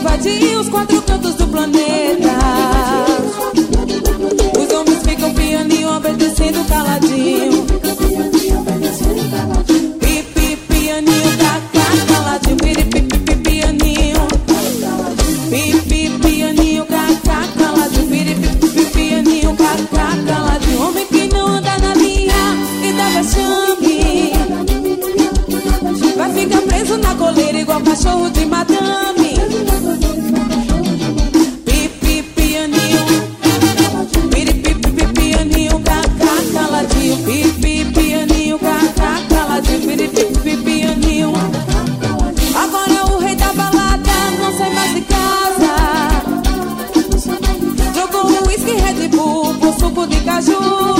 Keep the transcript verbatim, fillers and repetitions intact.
invadir os quatro cantos do planeta. Os homens ficam pianinho, obedecendo caladinho. Pipi, pianinho, cacá, caladinho. Piripipi, pianinho. Pipi, pianinho, cacá, caladinho. Piripipi, pianinho, cacá, caladinho. Homem que não anda na linha e dá vexame vai ficar preso na coleira igual cachorro de madame. Pipi, pianinho. Piripipi, pianinho, cacá, caladinho. Pipi, pianinho, cacá, caladinho. Piripipi, pianinho. Agora o rei da balada não sai mais de casa. Jogou um whisky Red Bull com suco de caju.